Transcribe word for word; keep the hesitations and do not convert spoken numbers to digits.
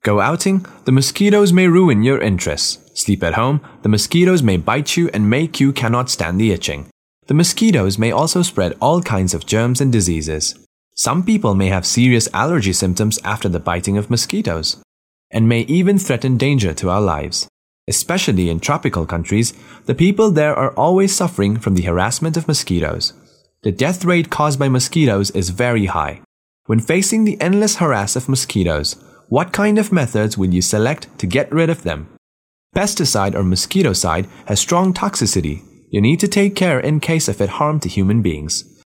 Go outing, the mosquitoes may ruin your interests. Sleep at home, the mosquitoes may bite you and make you cannot stand the itching. The mosquitoes may also spread all kinds of germs and diseases. Some people may have serious allergy symptoms after the biting of mosquitoes, and may even threaten danger to our lives. Especially in tropical countries, the people there are always suffering from the harassment of mosquitoes. The death rate caused by mosquitoes is very high. When facing the endless harass of mosquitoes, what kind of methods will you select to get rid of them? Pesticide or mosquitocide has strong toxicity. You need to take care in case of it harm to human beings.